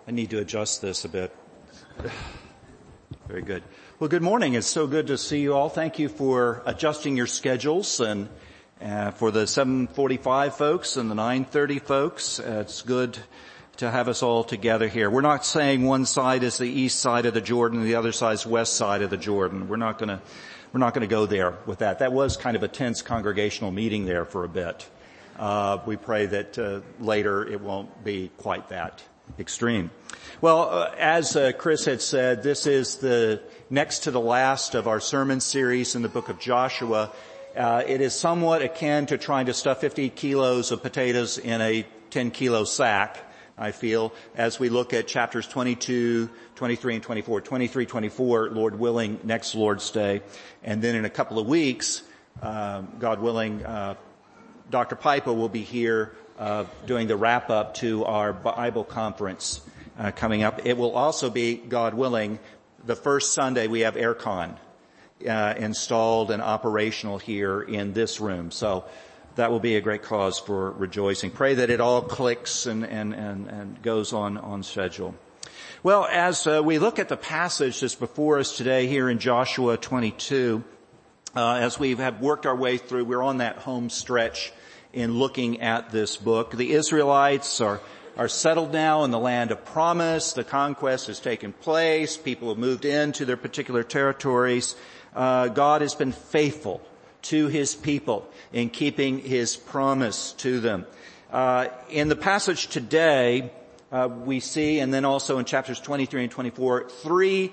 I need to adjust this a bit. Very good. Well, good morning. It's so good to see you all. Thank you for adjusting your schedules, and for the 7:45 folks and the 9:30 folks. It's good to have us all together here. We're not saying one side is the east side of the Jordan and the other side is west side of the Jordan. We're not going to go there with that. That was kind of a tense congregational meeting there for a bit. We pray that later it won't be quite that extreme. Well, as Chris had said, this is the next to the last of our sermon series in the book of Joshua. It is somewhat akin to trying to stuff 50 kilos of potatoes in a 10-kilo sack, I feel, as we look at chapters 22, 23, and 24. 23, 24, Lord willing, next Lord's Day. And then in a couple of weeks, God willing, Dr. Pipa will be here doing the wrap-up to our Bible conference coming up. It will also be, God willing, the first Sunday we have aircon installed and operational here in this room. So that will be a great cause for rejoicing. Pray that it all clicks and goes on schedule. Well, as we look at the passage that's before us today here in Joshua 22, as we have worked our way through, we're on that home stretch in looking at this book. The Israelites are settled now in the land of promise. The conquest has taken place. People have moved into their particular territories. God has been faithful to His people in keeping His promise to them. In the passage today, we see, and then also in chapters 23 and 24, three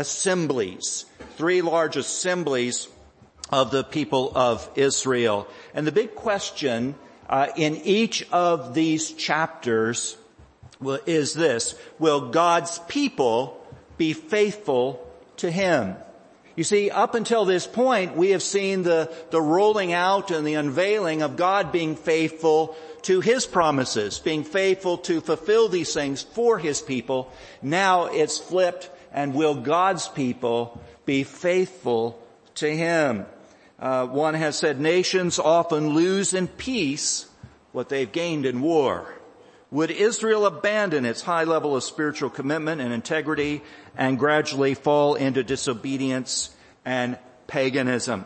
large assemblies of the people of Israel. And the big question in each of these chapters is this: will God's people be faithful to Him? You see, up until this point, we have seen the rolling out and the unveiling of God being faithful to His promises, being faithful to fulfill these things for His people. Now it's flipped, and will God's people be faithful to Him? One has said, nations often lose in peace what they've gained in war. Would Israel abandon its high level of spiritual commitment and integrity and gradually fall into disobedience and paganism?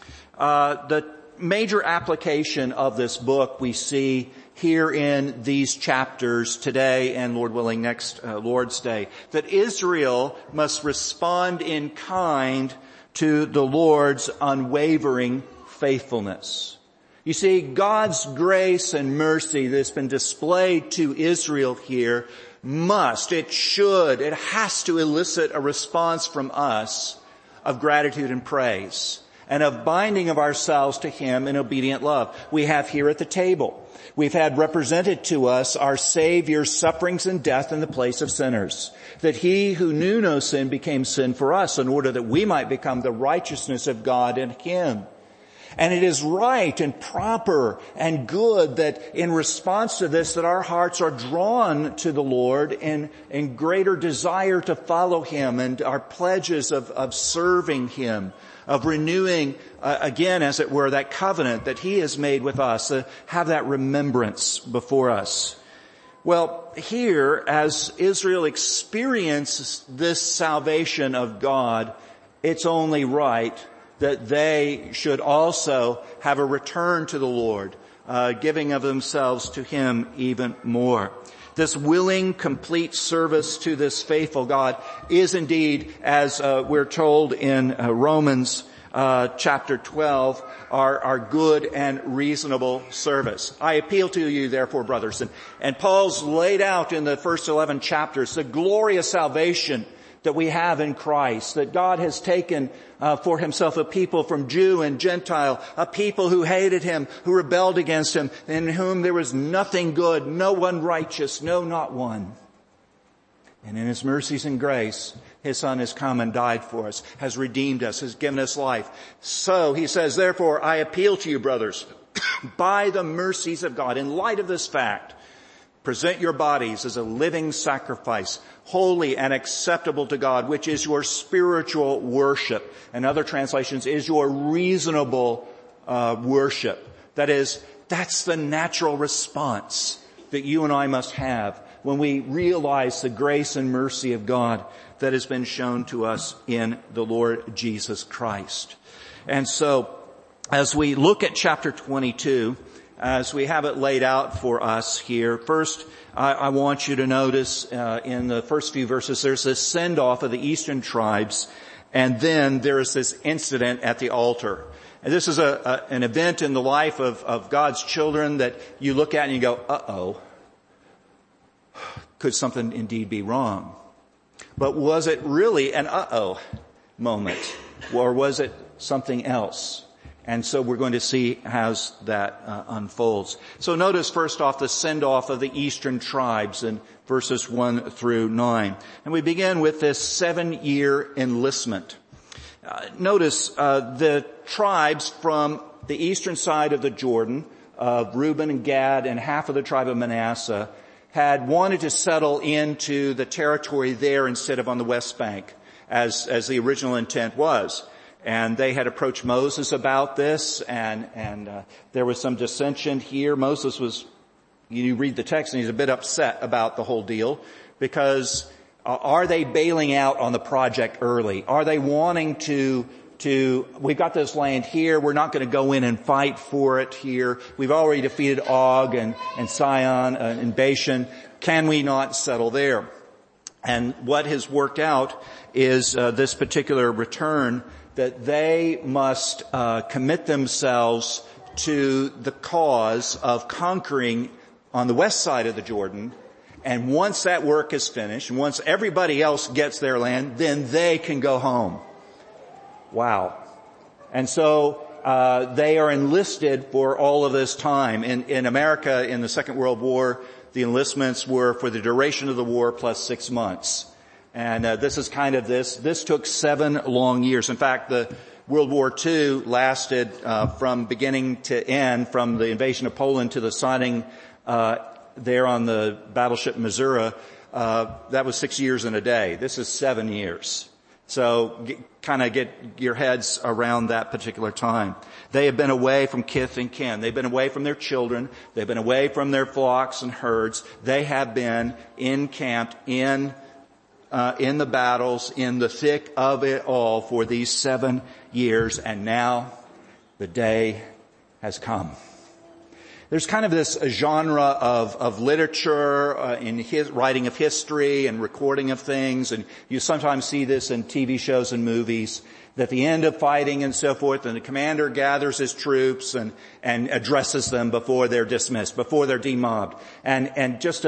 The major application of this book we see here in these chapters today and, Lord willing, next Lord's Day, that Israel must respond in kind to the Lord's unwavering faithfulness. You see, God's grace and mercy that's been displayed to Israel here it has to elicit a response from us of gratitude and praise, and of binding of ourselves to Him in obedient love. We have here at the table, we've had represented to us our Savior's sufferings and death in the place of sinners, that He who knew no sin became sin for us in order that we might become the righteousness of God in Him. And it is right and proper and good that in response to this, that our hearts are drawn to the Lord in greater desire to follow Him, and our pledges of serving Him, of renewing, again, as it were, that covenant that He has made with us, have that remembrance before us. Well, here, as Israel experiences this salvation of God, it's only right that they should also have a return to the Lord, giving of themselves to Him even more. This willing, complete service to this faithful God is indeed, as we're told in Romans chapter 12, our good and reasonable service. I appeal to you, therefore, brothers, and Paul's laid out in the first 11 chapters the glorious salvation that we have in Christ, that God has taken for Himself a people from Jew and Gentile, a people who hated Him, who rebelled against Him, in whom there was nothing good, no one righteous, no, not one. And in His mercies and grace, His Son has come and died for us, has redeemed us, has given us life. So He says, therefore, I appeal to you, brothers, by the mercies of God, in light of this fact, present your bodies as a living sacrifice, holy and acceptable to God, which is your spiritual worship. And other translations, is your reasonable worship. That is, that's the natural response that you and I must have when we realize the grace and mercy of God that has been shown to us in the Lord Jesus Christ. And so, as we look at chapter 22, as we have it laid out for us here, first, I want you to notice in the first few verses, there's this send-off of the eastern tribes, and then there is this incident at the altar. And this is an event in the life of God's children that you look at and you go, uh-oh, could something indeed be wrong? But was it really an uh-oh moment, or was it something else? And so we're going to see how that unfolds. So notice first off the send-off of the eastern tribes in verses 1 through 9. And we begin with this 7-year enlistment. Notice the tribes from the eastern side of the Jordan, of Reuben and Gad and half of the tribe of Manasseh, had wanted to settle into the territory there instead of on the West Bank, as the original intent was. And they had approached Moses about this, and there was some dissension here. Moses was, you read the text, and he's a bit upset about the whole deal, because are they bailing out on the project early? Are they wanting to we've got this land here, we're not going to go in and fight for it here. We've already defeated Og and Sihon and Bashan. Can we not settle there? And what has worked out is this particular return, that they must commit themselves to the cause of conquering on the west side of the Jordan. And once that work is finished, and once everybody else gets their land, then they can go home. Wow. And so they are enlisted for all of this time. In America, in the Second World War, the enlistments were for the duration of the war plus 6 months. And this is kind of this. This took 7 long years. In fact, the World War II lasted from beginning to end, from the invasion of Poland to the signing there on the battleship Missouri. That was 6 years and a day. This is 7 years. So kind of get your heads around that particular time. They have been away from kith and kin. They've been away from their children. They've been away from their flocks and herds. They have been encamped in the battles, in the thick of it all for these 7 years, and now the day has come. There's kind of this genre of literature in his writing of history and recording of things, and you sometimes see this in TV shows and movies, that the end of fighting and so forth, and the commander gathers his troops and addresses them before they're dismissed, before they're demobbed. And just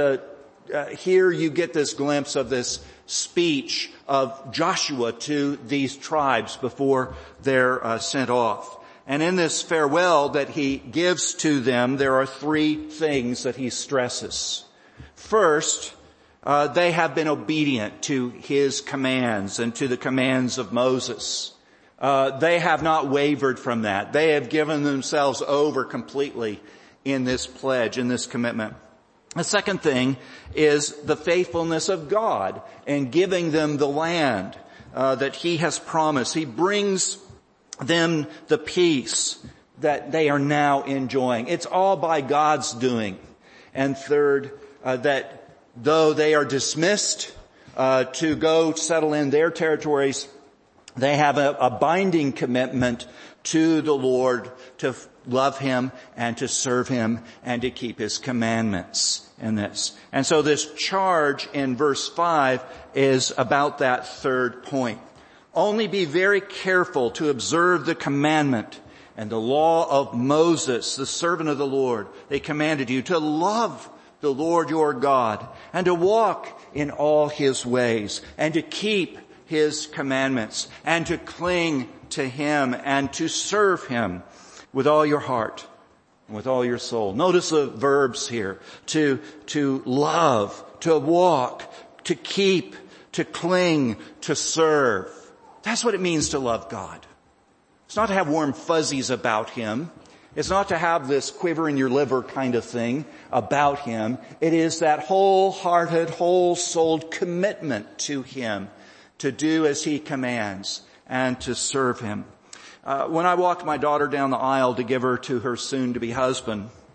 here you get this glimpse of this speech of Joshua to these tribes before they're sent off. And in this farewell that he gives to them, there are 3 things that he stresses. First, they have been obedient to his commands and to the commands of Moses. They have not wavered from that. They have given themselves over completely in this pledge, in this commitment. The second thing is the faithfulness of God in giving them the land that he has promised. He brings them the peace that they are now enjoying. It's all by God's doing. And third, that though they are dismissed to go settle in their territories, they have a binding commitment to the Lord to love him and to serve him and to keep his commandments in this. And so this charge in verse 5 is about that third point. Only be very careful to observe the commandment and the law of Moses, the servant of the Lord. They commanded you to love the Lord your God and to walk in all his ways and to keep his commandments and to cling to him and to serve him with all your heart and with all your soul. Notice the verbs here. To love, to walk, to keep, to cling, to serve. That's what it means to love God. It's not to have warm fuzzies about him. It's not to have this quiver in your liver kind of thing about him. It is that wholehearted, whole-souled commitment to him, to do as he commands and to serve him. When I walked my daughter down the aisle to give her to her soon-to-be husband,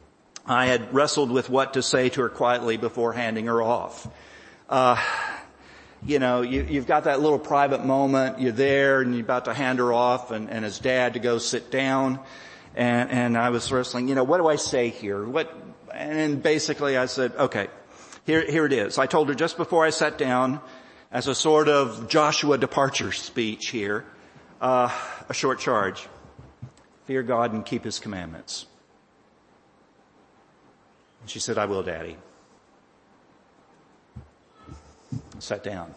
I had wrestled with what to say to her quietly before handing her off. You've got that little private moment. You're there and you're about to hand her off and as Dad to go sit down. And I was wrestling, what do I say here? And basically I said, okay, here it is. I told her just before I sat down, as a sort of Joshua departure speech here, a short charge. Fear God and keep His commandments. And she said, I will, Daddy. Sat down.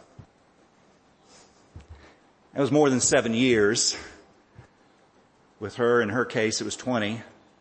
It was more than 7 years. With her, in her case, it was 20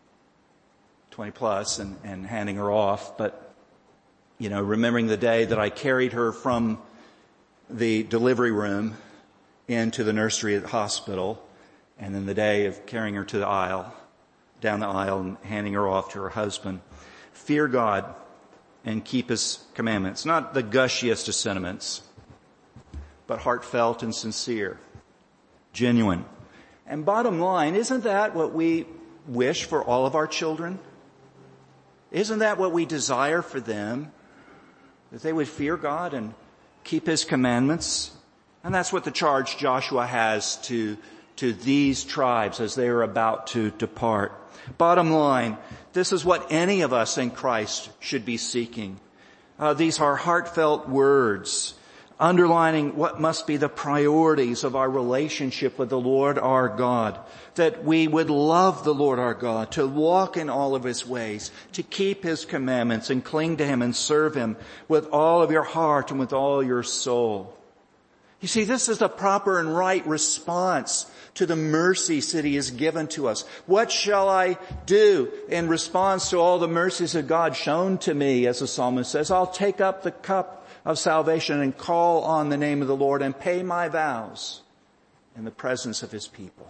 plus, and handing her off. But, remembering the day that I carried her from the delivery room into the nursery at the hospital, and then the day of carrying her to the aisle, down the aisle and handing her off to her husband. Fear God and keep His commandments. Not the gushiest of sentiments, but heartfelt and sincere, genuine. And bottom line, isn't that what we wish for all of our children? Isn't that what we desire for them? That they would fear God and keep His commandments? And that's what the charge Joshua has to these tribes as they are about to depart. Bottom line, this is what any of us in Christ should be seeking. These are heartfelt words, underlining what must be the priorities of our relationship with the Lord our God. That we would love the Lord our God, to walk in all of His ways, to keep His commandments and cling to Him and serve Him with all of your heart and with all your soul. You see, this is the proper and right response to the mercies that He has given to us. What shall I do in response to all the mercies of God shown to me, as the psalmist says? I'll take up the cup of salvation and call on the name of the Lord and pay my vows in the presence of His people.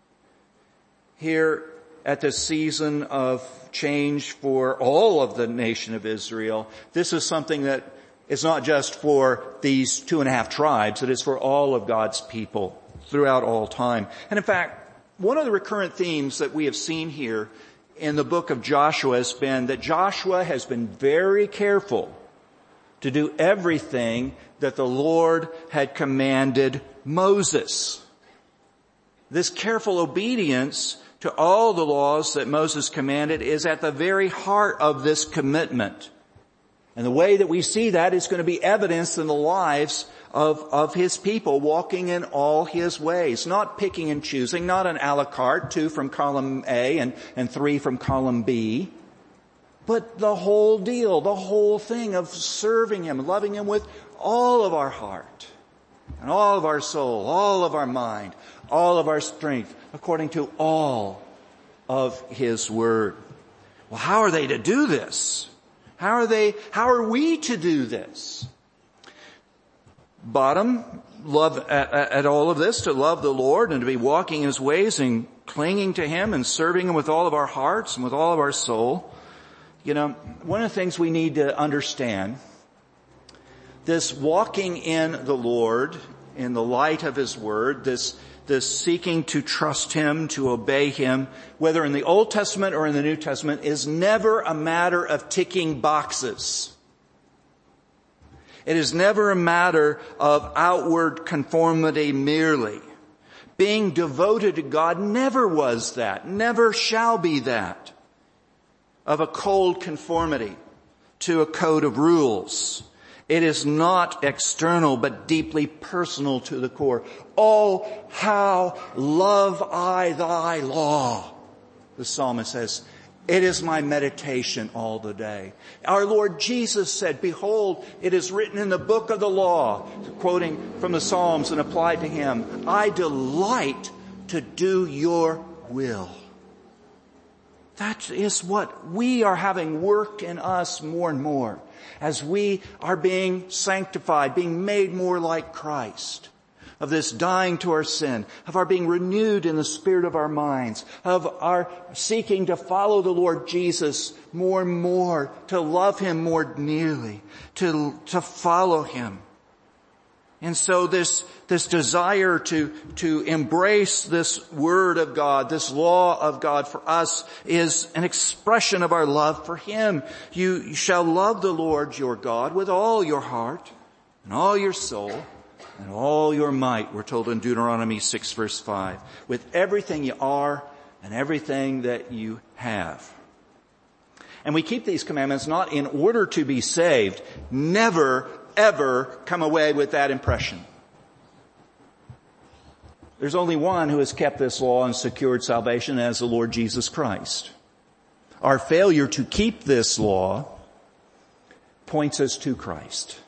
Here at this season of change for all of the nation of Israel, this is something that is not just for these 2.5 tribes, it is for all of God's people throughout all time. And in fact, one of the recurrent themes that we have seen here in the book of Joshua has been that Joshua has been very careful to do everything that the Lord had commanded Moses. This careful obedience to all the laws that Moses commanded is at the very heart of this commitment. And the way that we see that is going to be evidenced in the lives of His people, walking in all His ways, not picking and choosing, not an a la carte, 2 from column A and 3 from column B, but the whole deal, the whole thing of serving Him, loving Him with all of our heart and all of our soul, all of our mind, all of our strength, according to all of His Word. Well, how are they to do this? How are we to do this? Bottom, love at all of this, to love the Lord and to be walking His ways and clinging to Him and serving Him with all of our hearts and with all of our soul. One of the things we need to understand, this walking in the Lord, in the light of His Word, this seeking to trust Him, to obey Him, whether in the Old Testament or in the New Testament, is never a matter of ticking boxes. It is never a matter of outward conformity merely. Being devoted to God never was that, never shall be that, of a cold conformity to a code of rules. It is not external, but deeply personal to the core. Oh, how love I thy law, the psalmist says. It is my meditation all the day. Our Lord Jesus said, behold, it is written in the book of the law, quoting from the Psalms and applied to Him, I delight to do your will. That is what we are having work in us more and more as we are being sanctified, being made more like Christ, of this dying to our sin, of our being renewed in the spirit of our minds, of our seeking to follow the Lord Jesus more and more, to love Him more nearly, to follow Him. And so this desire to embrace this word of God, this law of God for us is an expression of our love for Him. You shall love the Lord your God with all your heart and all your soul and all your might, we're told in Deuteronomy 6 verse 5, with everything you are and everything that you have. And we keep these commandments not in order to be saved. Never, ever come away with that impression. There's only one who has kept this law and secured salvation, as the Lord Jesus Christ. Our failure to keep this law points us to Christ.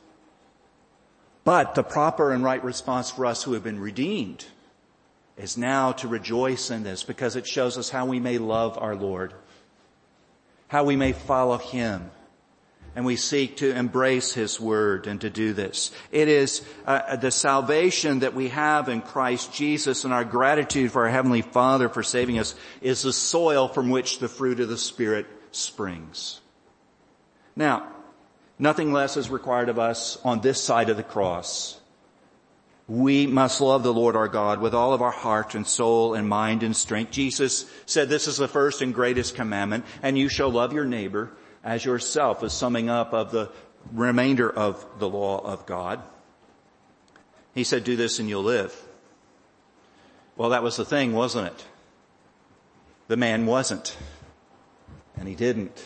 But the proper and right response for us who have been redeemed is now to rejoice in this, because it shows us how we may love our Lord, how we may follow Him, and we seek to embrace His word and to do this. It is the salvation that we have in Christ Jesus, and our gratitude for our Heavenly Father for saving us is the soil from which the fruit of the Spirit springs. Now, nothing less is required of us on this side of the cross. We must love the Lord our God with all of our heart and soul and mind and strength. Jesus said this is the first and greatest commandment, and you shall love your neighbor as yourself, as summing up of the remainder of the law of God. He said, do this and you'll live. Well, that was the thing, wasn't it? The man wasn't, and he didn't.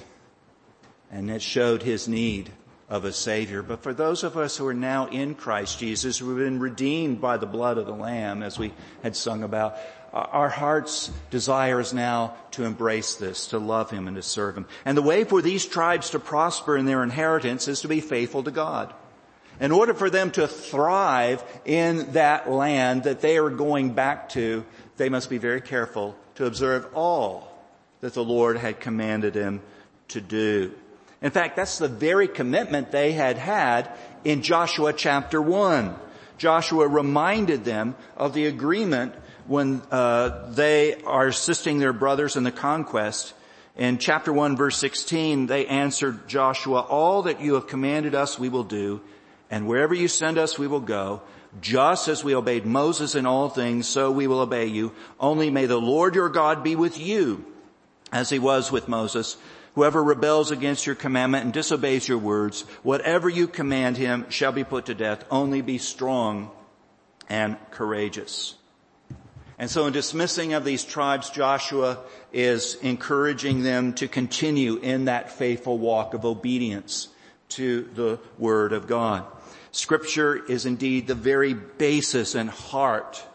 And it showed his need of a Savior. But for those of us who are now in Christ Jesus, who have been redeemed by the blood of the Lamb, as we had sung about, our heart's desire is now to embrace this, to love Him and to serve Him. And the way for these tribes to prosper in their inheritance is to be faithful to God. In order for them to thrive in that land that they are going back to, they must be very careful to observe all that the Lord had commanded them to do. In fact, that's the very commitment they had in Joshua chapter 1. Joshua reminded them of the agreement when they are assisting their brothers in the conquest. In chapter 1 verse 16, they answered Joshua, all that you have commanded us we will do, and wherever you send us we will go. Just as we obeyed Moses in all things, so we will obey you. Only may the Lord your God be with you, as He was with Moses. Whoever rebels against your commandment and disobeys your words, whatever you command him shall be put to death. Only be strong and courageous. And so in dismissing of these tribes, Joshua is encouraging them to continue in that faithful walk of obedience to the Word of God. Scripture is indeed the very basis and heart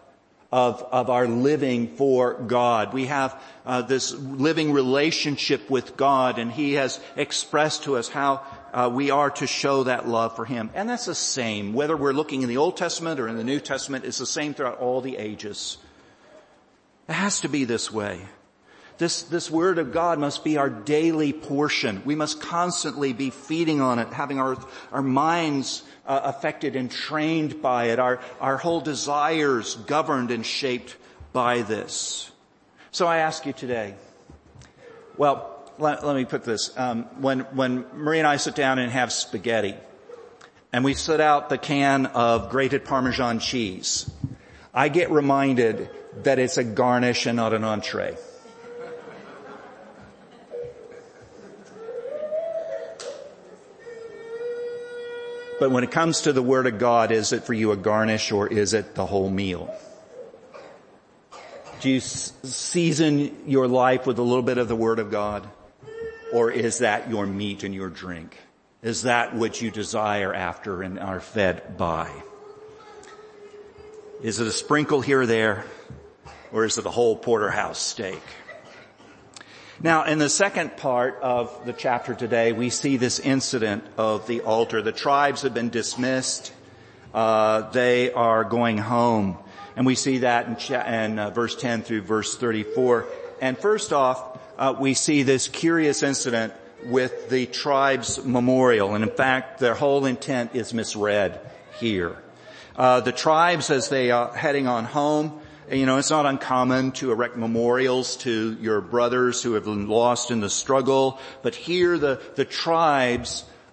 of our living for God. We have this living relationship with God, and He has expressed to us how we are to show that love for Him. And that's the same, whether we're looking in the Old Testament or in the New Testament, it's the same throughout all the ages. It has to be this way. This Word of God must be our daily portion. We must constantly be feeding on it, having our minds affected and trained by it, our whole desires governed and shaped by this. So I ask you today, well, let me put this. When Marie and I sit down and have spaghetti, and we set out the can of grated Parmesan cheese, I get reminded that it's a garnish and not an entree. But when it comes to the Word of God, is it for you a garnish or is it the whole meal? Do you season your life with a little bit of the Word of God? Or is that your meat and your drink? Is that what you desire after and are fed by? Is it a sprinkle here or there? Or is it a whole porterhouse steak? Now, in the second part of the chapter today, we see this incident of the altar. The tribes have been dismissed. They are going home. And we see that in verse 10 through verse 34. And first off, we see this curious incident with the tribe's memorial. And in fact, their whole intent is misread here. The tribes, as they are heading on home, it's not uncommon to erect memorials to your brothers who have been lost in the struggle. But here the tribes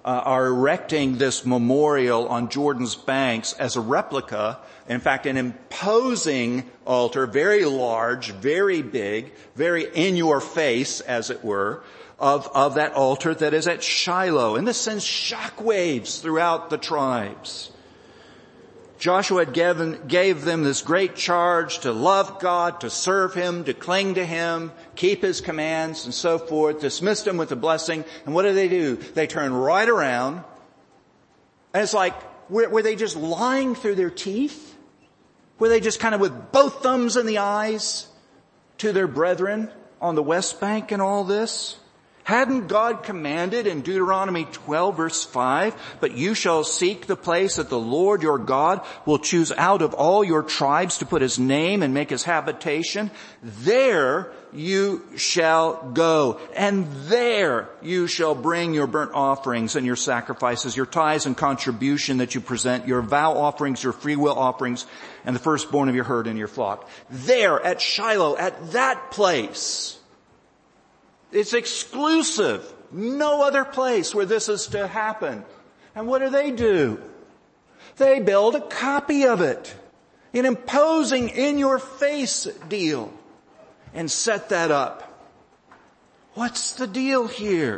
are erecting this memorial on Jordan's banks as a replica, in fact, an imposing altar, very large, very big, very in your face, as it were, of that altar that is at Shiloh. And this sends shockwaves throughout the tribes. Joshua gave them this great charge to love God, to serve Him, to cling to Him, keep His commands and so forth, dismissed them with a blessing. And what do? They turn right around. And it's like, were they just lying through their teeth? Were they just kind of with both thumbs in the eyes to their brethren on the West Bank and all this? Hadn't God commanded in Deuteronomy 12 verse 5, "But you shall seek the place that the Lord your God will choose out of all your tribes to put His name and make His habitation? There you shall go, and there you shall bring your burnt offerings and your sacrifices, your tithes and contribution that you present, your vow offerings, your freewill offerings, and the firstborn of your herd and your flock." There at Shiloh, at that place. It's exclusive. No other place where this is to happen. And what do? They build a copy of it. An imposing in-your-face deal. And set that up. What's the deal here?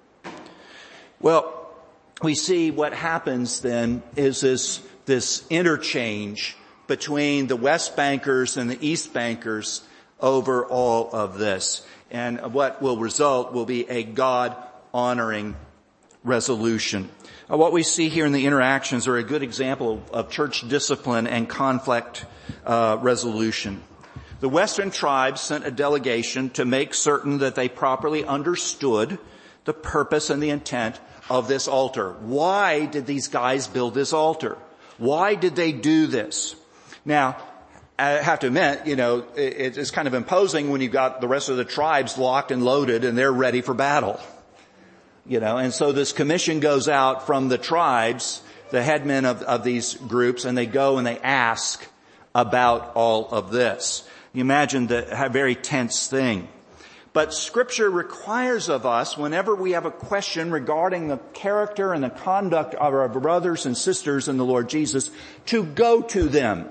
Well, we see what happens then is this interchange between the West Bankers and the East Bankers over all of this. And what will result will be a God-honoring resolution. What we see here in the interactions are a good example of church discipline and conflict resolution. The Western tribes sent a delegation to make certain that they properly understood the purpose and the intent of this altar. Why did these guys build this altar? Why did they do this? Now, I have to admit, it's kind of imposing when you've got the rest of the tribes locked and loaded and they're ready for battle. And so this commission goes out from the tribes, the headmen of these groups, and they go and they ask about all of this. You imagine the very tense thing. But Scripture requires of us, whenever we have a question regarding the character and the conduct of our brothers and sisters in the Lord Jesus, to go to them.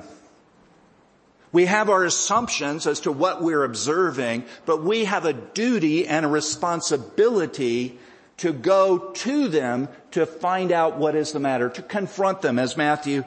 We have our assumptions as to what we're observing, but we have a duty and a responsibility to go to them to find out what is the matter, to confront them, as Matthew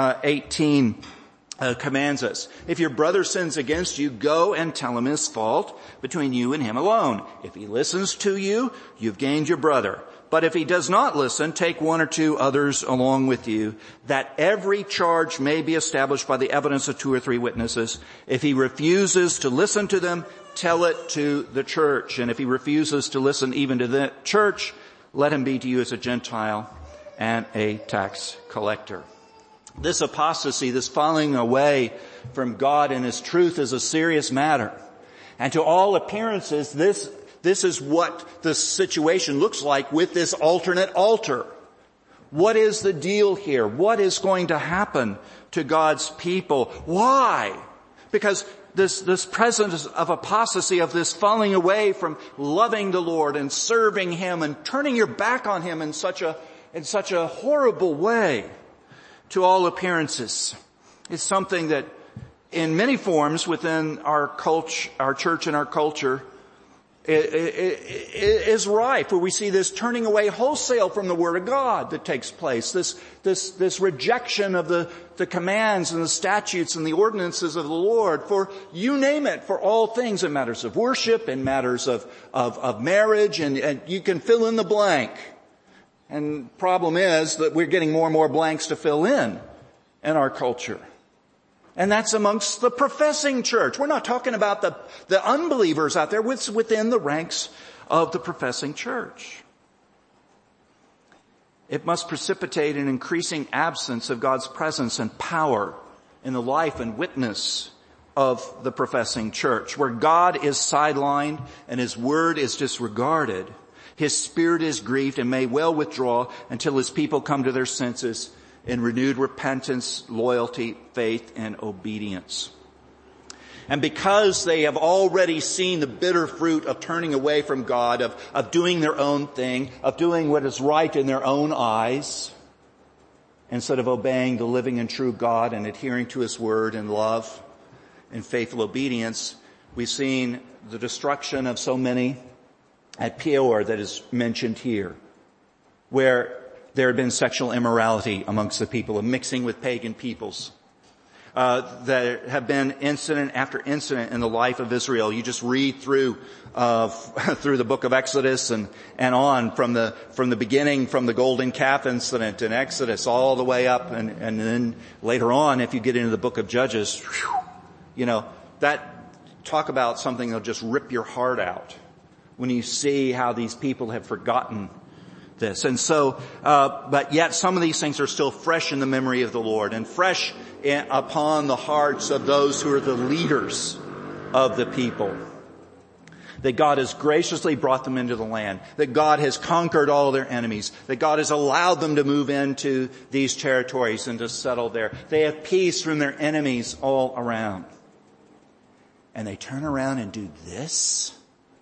18 commands us. If your brother sins against you, go and tell him his fault between you and him alone. If he listens to you, you've gained your brother. But if he does not listen, take one or two others along with you, that every charge may be established by the evidence of two or three witnesses. If he refuses to listen to them, tell it to the church. And if he refuses to listen even to the church, let him be to you as a Gentile and a tax collector. This apostasy, this falling away from God and His truth, is a serious matter. And to all appearances, this is what the situation looks like with this alternate altar. What is the deal here? What is going to happen to God's people? Why? Because this presence of apostasy, of this falling away from loving the Lord and serving Him and turning your back on Him in such a horrible way, to all appearances, is something that in many forms within our culture, our church and our culture, is rife, where we see this turning away wholesale from the Word of God that takes place. This rejection of the commands and the statutes and the ordinances of the Lord for, you name it, for all things, in matters of worship, in matters of marriage, and you can fill in the blank. And the problem is that we're getting more and more blanks to fill in our culture. And that's amongst the professing church. We're not talking about the unbelievers out there. It's within the ranks of the professing church. It must precipitate an increasing absence of God's presence and power in the life and witness of the professing church. Where God is sidelined and His word is disregarded, His Spirit is grieved and may well withdraw until His people come to their senses in renewed repentance, loyalty, faith, and obedience. And because they have already seen the bitter fruit of turning away from God, of doing their own thing, of doing what is right in their own eyes, instead of obeying the living and true God and adhering to His word in love and faithful obedience, we've seen the destruction of so many at Peor that is mentioned here, where there had been sexual immorality amongst the people, of mixing with pagan peoples. There have been incident after incident in the life of Israel. You just read through the book of Exodus and on from the beginning, from the golden calf incident in Exodus all the way up, and then later on, if you get into the book of Judges, that talk about something that'll just rip your heart out when you see how these people have forgotten this. And so, but yet some of these things are still fresh in the memory of the Lord and fresh upon the hearts of those who are the leaders of the people. That God has graciously brought them into the land. That God has conquered all their enemies. That God has allowed them to move into these territories and to settle there. They have peace from their enemies all around. And they turn around and do this?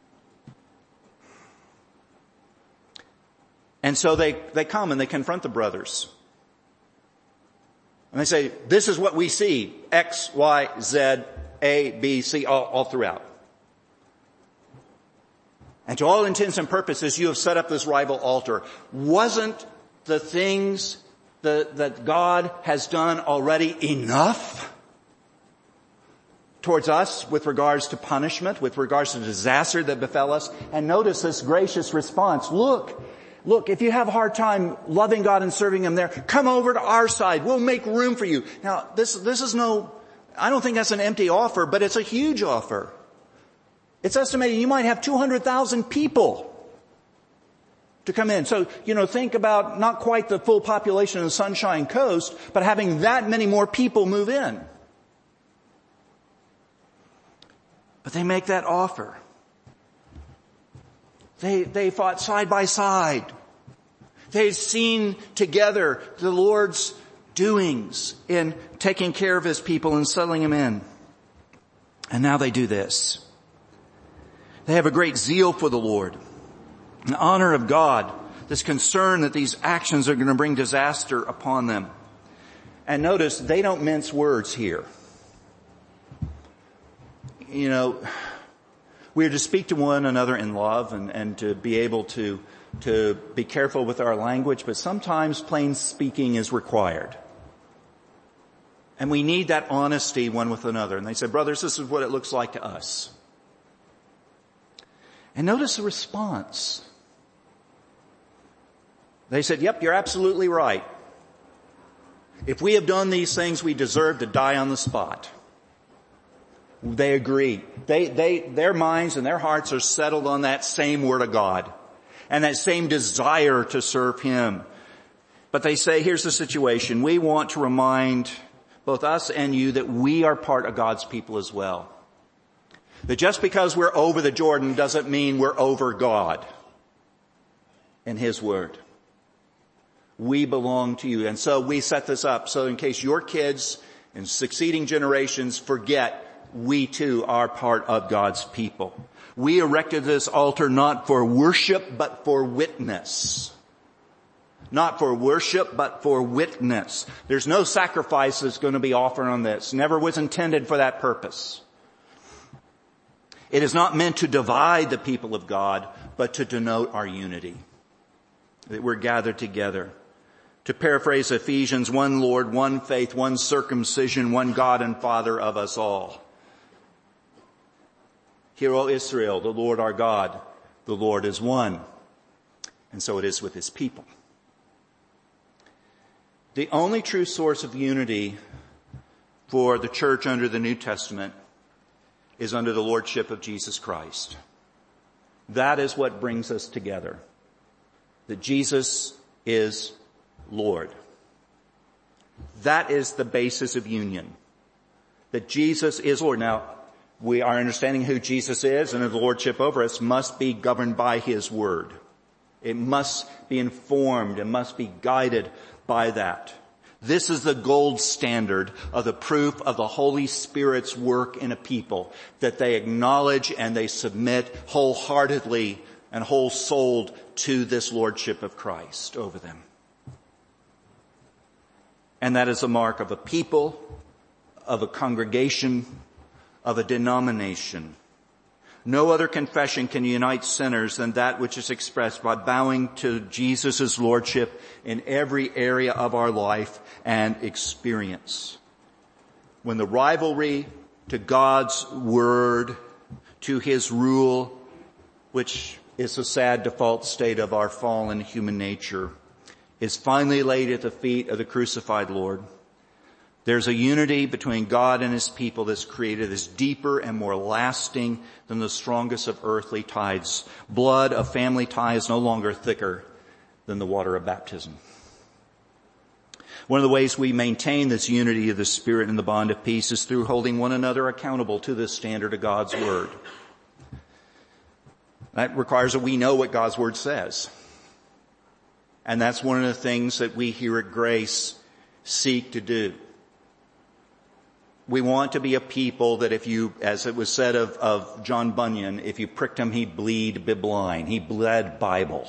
And so they come and they confront the brothers. And they say, this is what we see. X, Y, Z, A, B, C, all throughout. And to all intents and purposes, you have set up this rival altar. Wasn't the things that God has done already enough towards us with regards to punishment, with regards to disaster that befell us? And notice this gracious response. Look, if you have a hard time loving God and serving Him there, come over to our side. We'll make room for you. Now, this is I don't think that's an empty offer, but it's a huge offer. It's estimated you might have 200,000 people to come in. So, think about not quite the full population of the Sunshine Coast, but having that many more people move in. But they make that offer. They fought side by side. They'd seen together the Lord's doings in taking care of His people and settling them in. And now they do this. They have a great zeal for the Lord, an honor of God, this concern that these actions are going to bring disaster upon them. And notice, they don't mince words here. We are to speak to one another in love and to be able to be careful with our language, but sometimes plain speaking is required. And we need that honesty one with another. And they said, brothers, this is what it looks like to us. And notice the response. They said, yep, you're absolutely right. If we have done these things, we deserve to die on the spot. They agree. Their minds and their hearts are settled on that same word of God and that same desire to serve Him. But they say, here's the situation. We want to remind both us and you that we are part of God's people as well. That just because we're over the Jordan doesn't mean we're over God and His word. We belong to you. And so we set this up so in case your kids and succeeding generations forget, we too are part of God's people. We erected this altar not for worship, but for witness. Not for worship, but for witness. There's no sacrifice that's going to be offered on this. Never was intended for that purpose. It is not meant to divide the people of God, but to denote our unity. That we're gathered together. To paraphrase Ephesians, one Lord, one faith, one circumcision, one God and Father of us all. Hear, O Israel, the Lord our God, the Lord is one. And so it is with His people. The only true source of unity for the church under the New Testament is under the lordship of Jesus Christ. That is what brings us together. That Jesus is Lord. That is the basis of union. That Jesus is Lord. Now, our understanding who Jesus is and the lordship over us must be governed by His word. It must be informed and must be guided by that. This is the gold standard of the proof of the Holy Spirit's work in a people, that they acknowledge and they submit wholeheartedly and whole-souled to this lordship of Christ over them. And that is a mark of a people, of a congregation, of a denomination. No other confession can unite sinners than that which is expressed by bowing to Jesus' lordship in every area of our life and experience. When the rivalry to God's word, to his rule, which is a sad default state of our fallen human nature, is finally laid at the feet of the crucified Lord, there's a unity between God and his people that's created that's deeper and more lasting than the strongest of earthly ties. Blood of family tie is no longer thicker than the water of baptism. One of the ways we maintain this unity of the Spirit and the bond of peace is through holding one another accountable to this standard of God's Word. That requires that we know what God's Word says. And that's one of the things that we here at Grace seek to do. We want to be a people that if you, as it was said of John Bunyan, if you pricked him, he'd bleed Bibline. He bled Bible.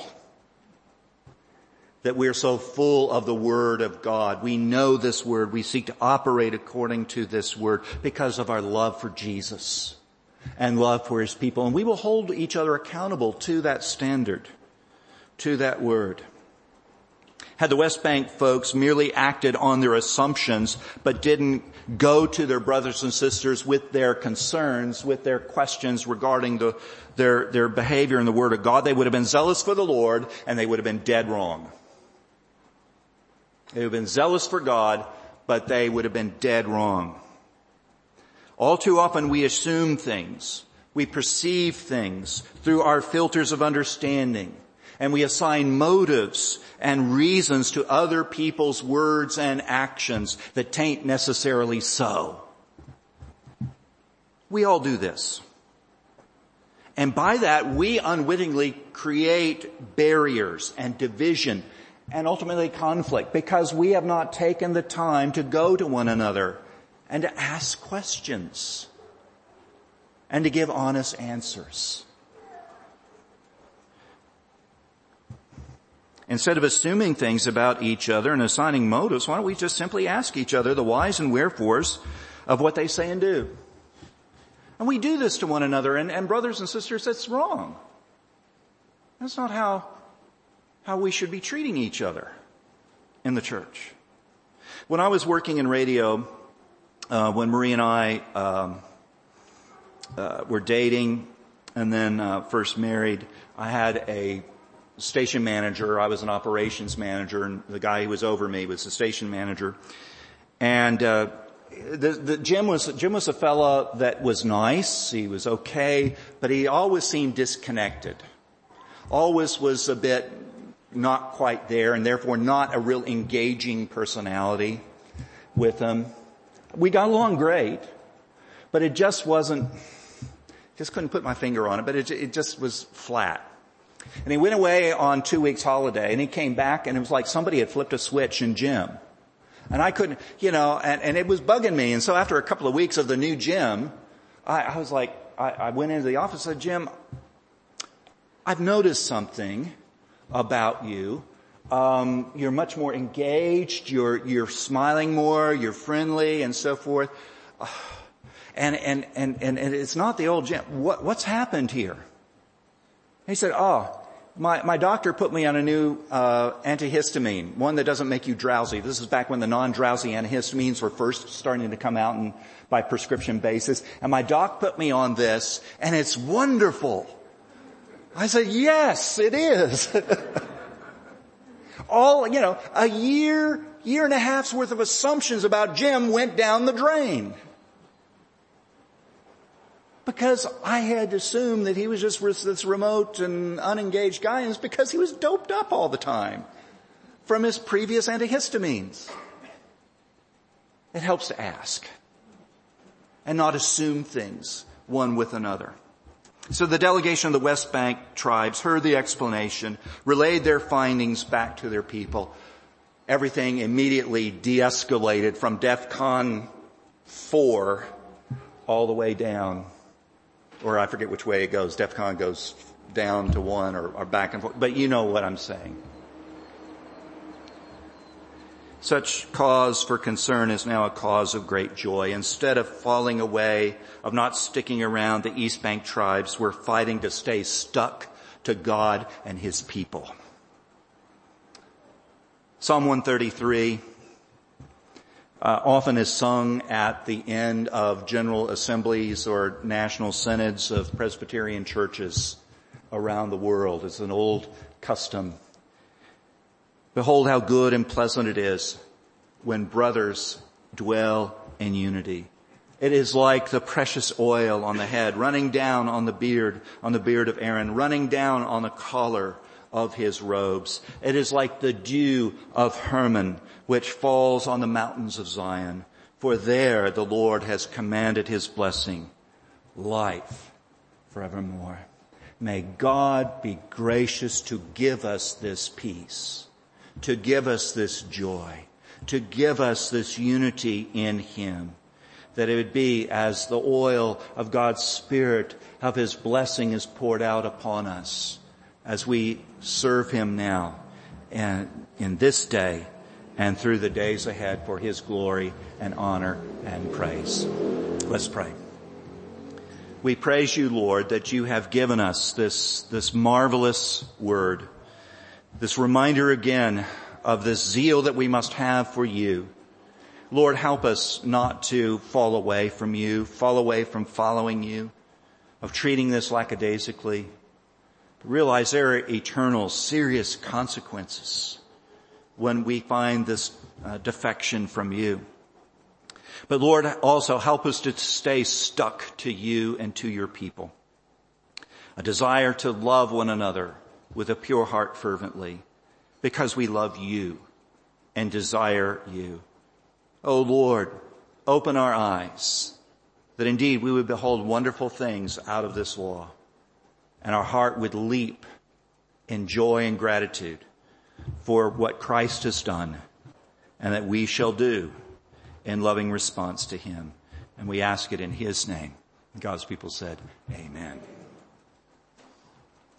That we're so full of the Word of God. We know this Word. We seek to operate according to this Word because of our love for Jesus and love for his people. And we will hold each other accountable to that standard, to that Word. Had the West Bank folks merely acted on their assumptions but didn't go to their brothers and sisters with their concerns, with their questions regarding their behavior in the Word of God, they would have been zealous for the Lord and they would have been dead wrong. They would have been zealous for God, but they would have been dead wrong. All too often we assume things. We perceive things through our filters of understanding. And we assign motives and reasons to other people's words and actions that tain't necessarily so. We all do this. And by that, we unwittingly create barriers and division and ultimately conflict because we have not taken the time to go to one another and to ask questions and to give honest answers. Instead of assuming things about each other and assigning motives, why don't we just simply ask each other the whys and wherefores of what they say and do? And we do this to one another, and brothers and sisters, that's wrong. That's not how we should be treating each other in the church. When I was working in radio, when Marie and I were dating and then first married, I had a station manager. I was an operations manager, and the guy who was over me was the station manager. And Jim was a fella that was nice. He was okay, but he always seemed disconnected. Always was a bit not quite there, and therefore not a real engaging personality with him. We got along great, but it just wasn't. Just couldn't put my finger on it, but it just was flat. And he went away on 2 weeks holiday, and he came back, and it was like somebody had flipped a switch in Jim. And I couldn't, and it was bugging me. And so after a couple of weeks of the new Jim, I was like, I went into the office and said, Jim, I've noticed something about you. You're much more engaged, you're smiling more, you're friendly, and so forth. And it's not the old Jim. What's happened here? He said, my doctor put me on a new antihistamine, one that doesn't make you drowsy. This is back when the non-drowsy antihistamines were first starting to come out and by prescription basis. And my doc put me on this, and it's wonderful. I said, yes, it is. A year and a half's worth of assumptions about Jim went down the drain. Because I had assumed that he was just this remote and unengaged guy, and it's because he was doped up all the time from his previous antihistamines. It helps to ask and not assume things one with another. So the delegation of the West Bank tribes heard the explanation, relayed their findings back to their people. everything immediately de-escalated from DEFCON 4 all the way down. Or I forget which way it goes. DEFCON goes down to 1 or back and forth. But you know what I'm saying. Such cause for concern is now a cause of great joy. Instead of falling away, of not sticking around the East Bank tribes, we're fighting to stay stuck to God and His people. Psalm 133 often is sung at the end of general assemblies or national synods of Presbyterian churches around the world. It's an old custom. Behold how good and pleasant it is when brothers dwell in unity. It is like the precious oil on the head, running down on the beard of Aaron, running down on the collar of his robes. It is like the dew of Hermon, which falls on the mountains of Zion. For there the Lord has commanded His blessing, life forevermore. May God be gracious to give us this peace, to give us this joy, to give us this unity in Him, that it would be as the oil of God's Spirit, of His blessing is poured out upon us as we serve Him now and in this day and through the days ahead for His glory and honor and praise. Let's pray. We praise You, Lord, that You have given us this marvelous word, this reminder again of this zeal that we must have for You. Lord, help us not to fall away from You, fall away from following You, of treating this lackadaisically. Realize there are eternal, serious consequences when we find this defection from You. But Lord, also help us to stay stuck to You and to Your people. A desire to love one another with a pure heart fervently, because we love You and desire You. Oh Lord, open our eyes that indeed we would behold wonderful things out of this law, and our heart would leap in joy and gratitude for what Christ has done and that we shall do in loving response to Him. And we ask it in His name. God's people said, Amen.